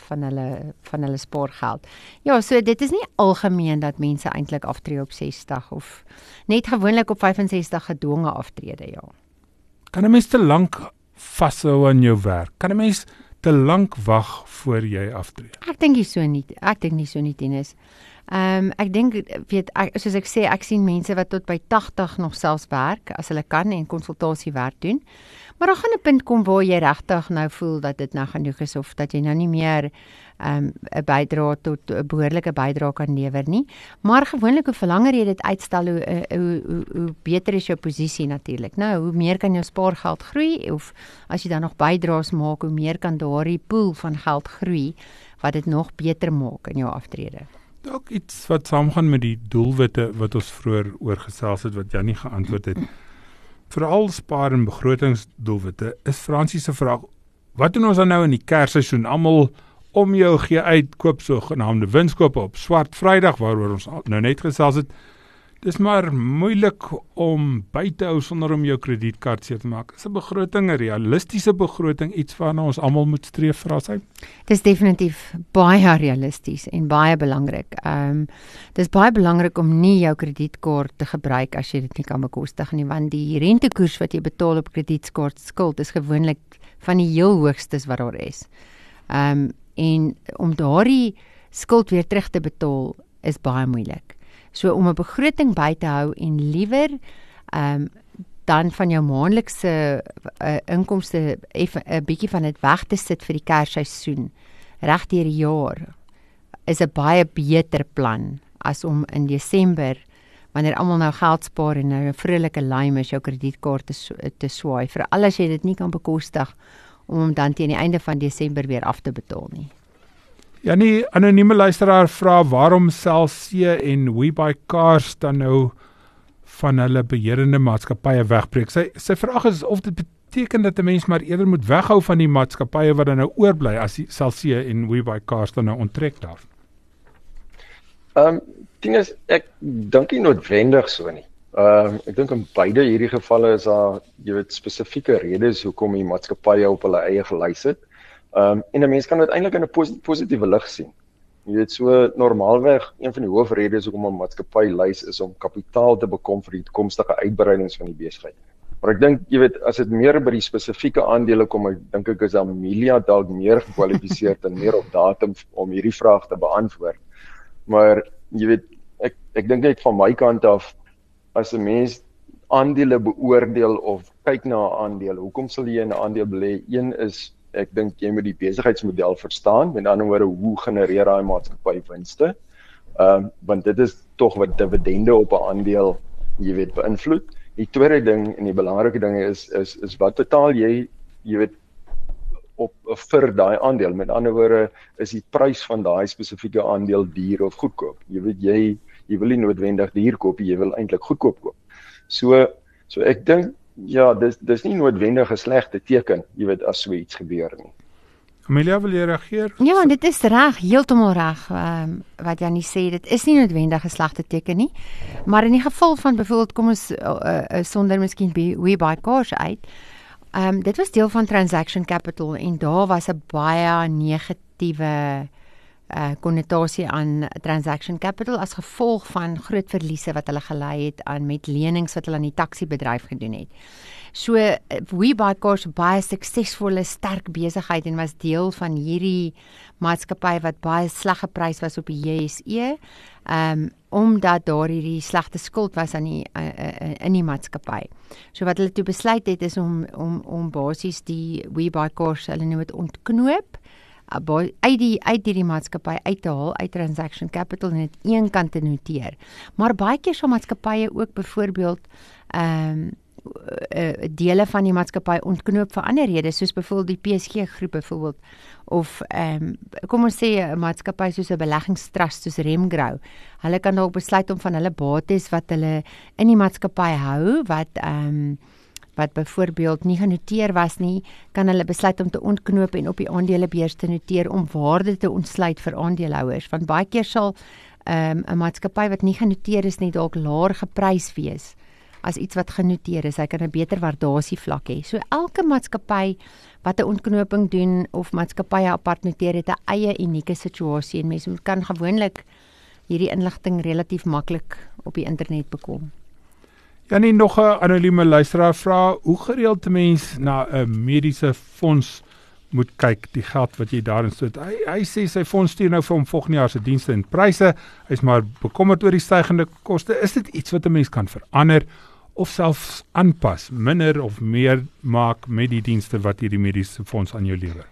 hulle spaargeld. Ja, so dit is nie algemeen dat mense eintlik aftree op 60 of net gewoonlik op 65 gedwonge aftrede, ja. Kan 'n mens te lank vashou aan jou werk? Kan 'n mens te lank wag voor jy aftree? Ek dink nie so nie, Tinus. Ek dink soos ek sê, ek sien mense wat tot by 80 nog selfs werk as hulle kan en konsultasiewerk doen. Maar daar gaan 'n punt kom waar jy regtig nou voel dat dit nou genoeg is of dat jy nou nie meer 'n bydrae tot 'n behoorlike bydrae kan lewer nie. Maar gewoonlik hoe verlanger jy dit uitstel, hoe beter is jou posisie natuurlik. Nou, hoe meer kan jou spaargeld groei of as jy dan nog bydraes maak, hoe meer kan daardie pool van geld groei wat dit nog beter maak in jou aftrede. Dalk iets wat saamgaan met die doelwitte wat ons vroeër oorgesels het wat Jannie geantwoord het. Veral spaar- en begrotingsdoelwitte is Fransie se vraag, wat doen ons dan nou in die Kersseisoen? Almal om jou gee uit, koop sogenaamde winskope op Swart Vrydag, waaroor ons nou net gesels het. Dis maar moeilik om by te hou sonder om jou kredietkaart seer te maak. Is 'n begroting, 'n realistiese begroting, iets waarna ons almal moet streef, vra sy? Dis definitief baie realisties en baie belangrik. Dis baie belangrik om nie jou kredietkaart te gebruik as jy dit nie kan bekostig nie, want die rentekoers wat jy betaal op kredietkaart skuld is gewoonlik van die heel hoogstes wat daar is. En om daardie skuld weer terug te betaal is baie moeilik. So om 'n begroting by te hou en liewer dan van jou maandelikse inkomste 'n bietjie van dit weg te sit vir die Kersseisoen reg deur die jaar is 'n baie beter plan as om in Desember, wanneer almal nou geld spaar en nou 'n vrolike lime is, jou kredietkaart te swaai, veral as jy dit nie kan bekostig om hom dan teen die einde van Desember weer af te betaal nie. Jannie, anonieme luisteraar vra waarom C en WeBuyCars dan nou van hulle beheerende maatskappye wegbreek. Sy vraag is of dit beteken dat 'n mens maar eerder moet weghou van die maatskappye wat dan nou oorbly as die C en WeBuyCars dan nou onttrek daarvan. Tinus, ek dink nie noodwendig so nie. Ek dink in beide hierdie gevalle is daar, spesifieke redes hoekom die maatskappye op hulle eie gelys het. En 'n mens kan dit eintlik in 'n positiewe lig sien. So normaalweg, een van die hoofredes hoekom 'n maatskappy lys is om kapitaal te bekom vir die toekomstige uitbreidings van die besigheid. Maar ek dink, as dit meer by die spesifieke aandele kom, ek is Amelia dalk meer gekwalifiseer en meer op datum om hierdie vraag te beantwoord. Maar ek dink net van my kant af, as 'n mens aandele beoordeel of kyk na 'n aandeel, hoekom sal jy in 'n aandeel belê? Een is, ek dink jy moet die besigheidsmodel verstaan, met ander woorde, hoe genereer daai maatskappy winste? Want dit is tog wat dividende op 'n aandeel, beïnvloed. Die tweede ding en die belangrike ding is wat betaal jy, op vir daai aandeel. Met ander woorde, is die prys van daai spesifieke aandeel duur of goedkoop? Jy wil nie noodwendig duur koop, jy wil eintlik goedkoop koop. So ek dink, dis nie noodwendig 'n slegte teken, as so iets gebeur nie. Amelia, wil jy reageer? Ja, dit is reg, heeltemal reg, wat Jannie sê, dit is nie noodwendig 'n slegte teken nie, maar in die geval van byvoorbeeld, kom ons sonder miskien WeBuyCars uit, dit was deel van Transaction Capital en daar was 'n baie negatiewe konnotasie aan Transaction Capital as gevolg van groot verliese wat hulle gelei het met lenings wat hulle aan die taksiebedryf gedoen het. So WeBuyCars baie suksesvolle, sterk besigheid en was deel van hierdie maatskappy wat baie sleg geprys was op die JSE, omdat daar hierdie slegte skuld was aan in die maatskappy. So wat hulle toe besluit het is om basies die WeBuyCars, hulle noem dit ontknoop, uit die maatskappy uit te haal, uit Transaction Capital en dit een kant te noteer. Maar baie keer sal maatskappye ook byvoorbeeld dele van die maatskappy ontknoop vir ander redes, soos byvoorbeeld die PSG groep byvoorbeeld, of kom ons sê 'n maatskappy soos 'n beleggingstrust soos Remgrow. Hulle kan dalk besluit om van hulle bates wat hulle in die maatskappy hou, wat byvoorbeeld nie genoteer was nie, kan hulle besluit om te ontknoop en op die aandelebeurs te noteer om waarde te ontsluit vir aandeelhouers, want baie keer sal 'n maatskappy wat nie genoteer is nie dalk laer geprys wees as iets wat genoteer is. Hy kan 'n beter waardasievlak hê. So elke maatskappy wat 'n ontknoping doen of maatskappye apart noteer het 'n eie unieke situasie en mense kan gewoonlik hierdie inligting relatief maklik op die internet bekom. Jannie, nog 'n anonieme luisteraar vra, hoe gereeld 'n mens na 'n mediese fonds moet kyk, die geld wat jy daarin stoot. Hy sê sy fonds stuur nou vir hom volgende jaar se dienste en pryse. Hy's maar bekommerd oor die stygende koste. Is dit iets wat 'n mens kan verander of selfs aanpas, minder of meer maak met die dienste wat hierdie mediese fonds aan jou lewer?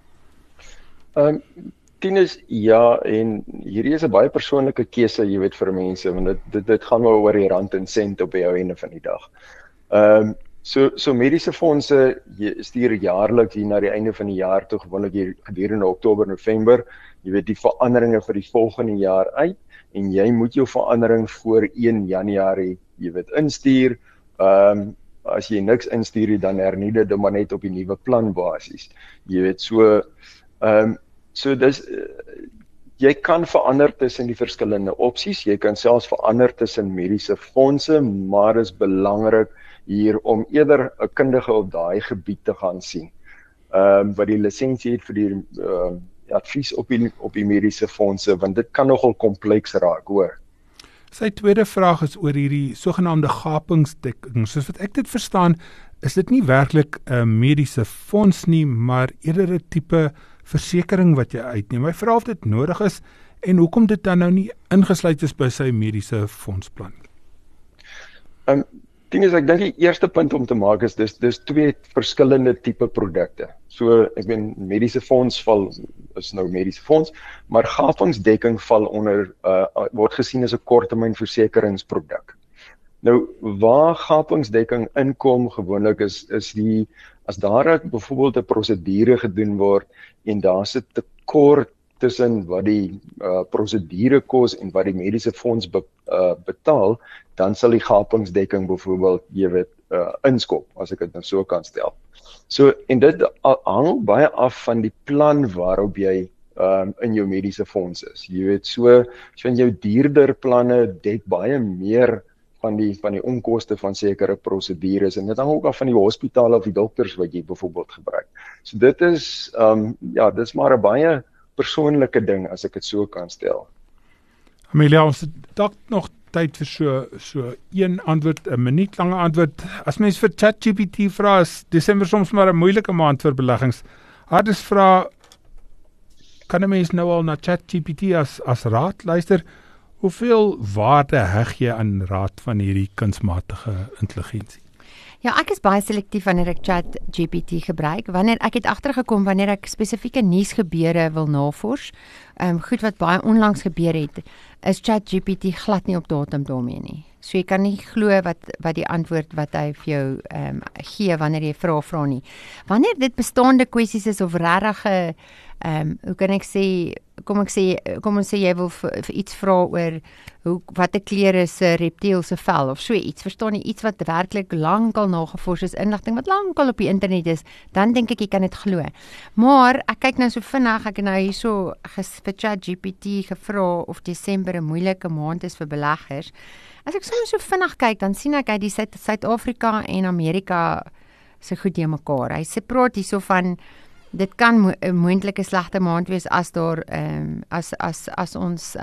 Tinus, ja, en hierdie is 'n baie persoonlike keuse, jy weet, vir mense, want dit gaan maar oor die rand en sent op die ou einde van die dag. So mediese fondse stuur jaarliks hier na die einde van die jaar toe, gewoonlik hier gedurende Oktober, November, jy weet, die veranderinge vir die volgende jaar uit, en jy moet jou verandering voor 1 Januarie, jy weet, instuur. As jy niks instuur, dan hernie dit maar net op die nuwe plan basis. Jy weet, so dis jy kan verander tussen die verskillende opsies, jy kan selfs verander tussen mediese fondse, maar is belangrik hier om eerder 'n kundige op daai gebied te gaan sien. Wat die lisensie het vir die advies op die mediese fondse, want dit kan nogal kompleks raak, hoor. Sy tweede vraag is oor hierdie sogenaamde gapingsdekking. Soos wat ek dit verstaan, is dit nie werklik 'n mediese fonds nie, maar eerder 'n tipe versekering wat jy uitneem. Hy vra of dit nodig is en hoekom dit dan nou nie ingesluit is by sy mediese fondsplan. Tinus, ek dink die eerste punt om te maak is dis twee verskillende tipe produkte. So ek meen mediese fonds is nou mediese fonds, maar gapingsdekking val onder word gesien as 'n korttermynversekeringsproduk. Nou waar gapingsdekking inkom gewoonlik is as daar byvoorbeeld 'n prosedure gedoen word en daar's 'n tekort tussen wat die prosedure kos en wat die mediese fonds betaal, dan sal die gapingsdekking byvoorbeeld, jy weet, inskop, as ek dit nou so kan stel. So, en dit hang baie af van die plan waarop jy in jou mediese fonds is. Jy weet, so in jou duurder planne dek baie meer van die onkoste van sekere prosedures, en dit hang ook af van die hospitale of die dokters wat jy byvoorbeeld gebruik. So dit is, dit is maar 'n baie persoonlike ding, as ek dit so kan stel. Amelia, ons het dalk nog tyd vir so een antwoord, 'n minuut lange antwoord. As mens vir ChatGPT vra, is Desember soms maar 'n moeilike maand vir beleggings. Hardes vra, kan 'n mens nou al na ChatGPT as raad luister? Hoeveel waarde heg jy aan raad van hierdie kunsmatige intelligensie? Ja, ek is baie selektief wanneer ek ChatGPT gebruik. Wanneer ek het agtergekom wanneer ek spesifieke nuusgebeure wil navors, goed wat baie onlangs gebeur het, is ChatGPT glad nie op datum daarmee nie. So jy kan nie glo wat die antwoord wat hy vir jou gee wanneer jy vra nie. Wanneer dit bestaande kwessies is of regtig hoe kan ek sê, kom ons sê jy wil vir iets vra oor wat 'n kleur is 'n reptiel se vel of so iets, verstaan jy, iets wat werklik lankal nagevors is, inligting wat lankal op die internet is, dan dink ek jy kan dit glo. Maar ek kyk nou so vinnig, ek het nou hierso vir ChatGPT gevra of Desember 'n moeilike maand is vir beleggers. As ek so vinnig kyk, dan sien ek hy die Suid-Afrika en Amerika se goed die mekaar. Hy sê praat hierso van dit kan 'n moontlike slegte maand wees as daar as ons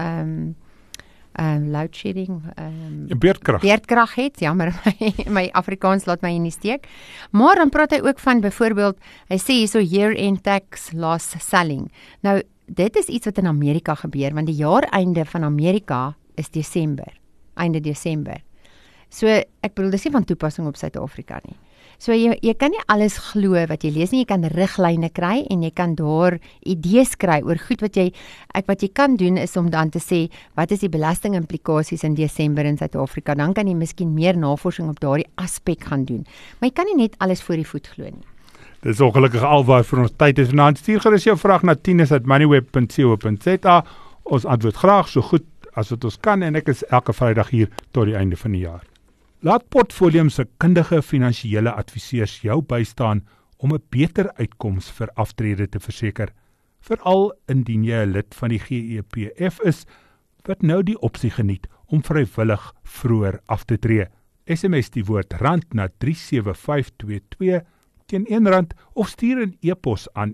load shedding beerdkrag het. Jammer, my Afrikaans laat my in die steek. Maar dan praat hy ook van byvoorbeeld, hy sê hierso year-end tax loss selling. Nou dit is iets wat in Amerika gebeur, want die jaareinde van Amerika is Desember, einde Desember. So ek bedoel dis nie van toepassing op Suid-Afrika nie. So jy kan nie alles glo wat jy lees nie, jy kan riglyne kry en jy kan daar idees kry oor goed wat jy kan doen is om dan te sê wat is die belastingimplikasies in Desember in Suid-Afrika, dan kan jy miskien meer navorsing op daardie aspek gaan doen. Maar jy kan nie net alles voor die voet glo nie. Dit is ongelukkig alwaar vir ons tyd is. Vanaand stuur gerus jou vraag na tinus@moneyweb.co.za. Ons antwoord graag so goed as wat ons kan en ek is elke Vrydag hier tot die einde van die jaar. Laat Portfolium se kundige finansiële adviseurs jou bystaan om 'n beter uitkoms vir aftrede te verseker, veral indien jy 'n lid van die GEPF is wat nou die opsie geniet om vrywillig vroeër af te tree. SMS die woord rand na 37522 teen R1 of stuur 'n e-pos aan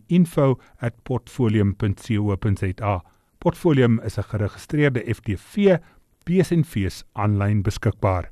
info@portfolium.co.za. Portfolium is 'n geregistreerde FTV, BSNV's aanlyn beskikbaar.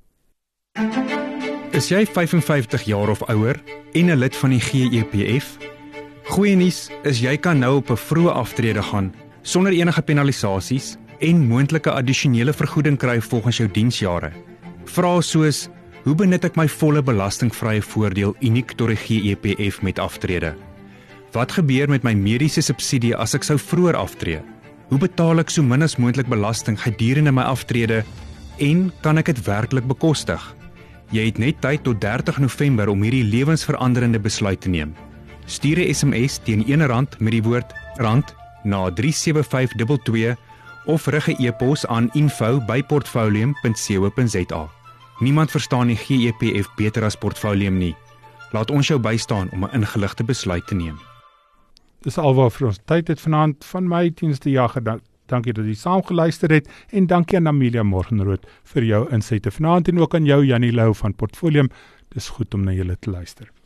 Is jy 55 jaar of ouer en 'n lid van die GEPF? Goeie nuus is jy kan nou op 'n vroeë aftrede gaan sonder enige penalisasies en moontlike addisionele vergoeding kry volgens jou diensjare. Vrae soos: hoe benut ek my volle belastingvrye voordeel uniek tot die GEPF met aftrede? Wat gebeur met my mediese subsidie as ek sou vroeër aftree? Hoe betaal ek so min as moontlik belasting gedurende my aftrede en kan ek dit werklik bekostig? Jy het net tyd tot 30 November om hierdie lewensveranderende besluit te neem. Stuur 'n SMS teen R1 met die woord rand na 37522 of rig 'n e-pos aan info@portfolium.co.za. Niemand verstaan die GEPF beter as Portfolium nie. Laat ons jou bystaan om 'n ingeligte besluit te neem. Dis alwaar vir ons tyd het vanaand van my Tinus de Jager. Dankie dat jy saam geluister het en dankie aan Amelia Morgenrood vir jou insette vanaand en ook aan jou Janie Lou van Portfolium. Dis goed om na julle te luister.